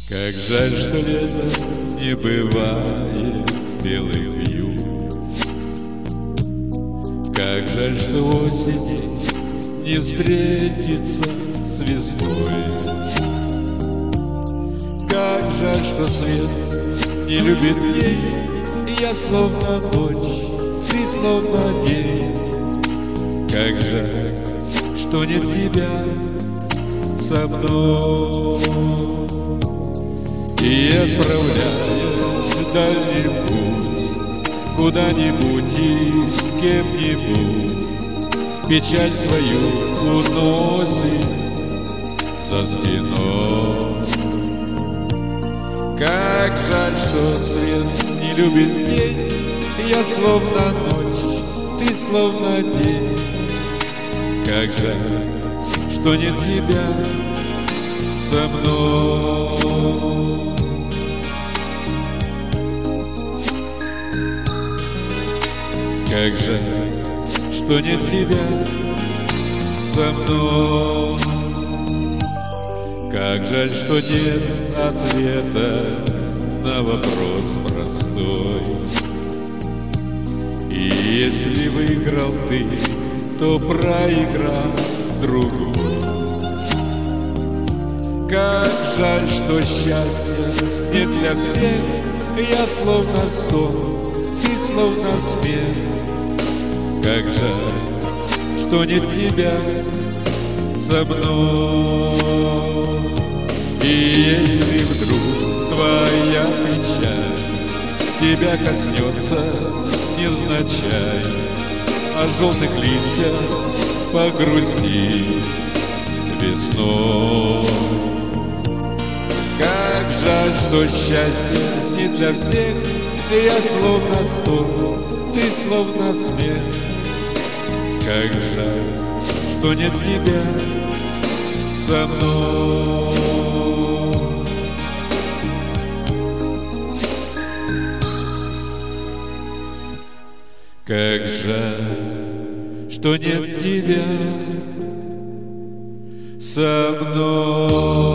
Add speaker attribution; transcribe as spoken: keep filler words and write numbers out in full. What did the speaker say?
Speaker 1: Как жаль, что лето не бывает белых вьюг. Как жаль, что осени не встретится с весной. Как жаль, что свет не любит день, и я словно ночь, ты словно день. Как жаль, что нет тебя со мной. И отправляясь в дальний путь, куда-нибудь и с кем-нибудь, печаль свою уносит за спиной. Как жаль, что свет не любит день, я словно ночь, ты словно день. Как жаль, что нет тебя со мной. Как жаль, что нет тебя со мной. Как жаль, что нет ответа на вопрос простой. И если выиграл ты, то проиграл другой. Как жаль, что счастье не для всех, я словно стол, ты словно смех. Как жаль, что нет тебя со мной. И если вдруг твоя печаль тебя коснется невзначай, а желтых листьях погрузти весной. Как жаль, что счастье не для всех, я словно стол, ты словно смех. Как жаль, что нет тебя со мной. Как жаль, что нет тебя со мной.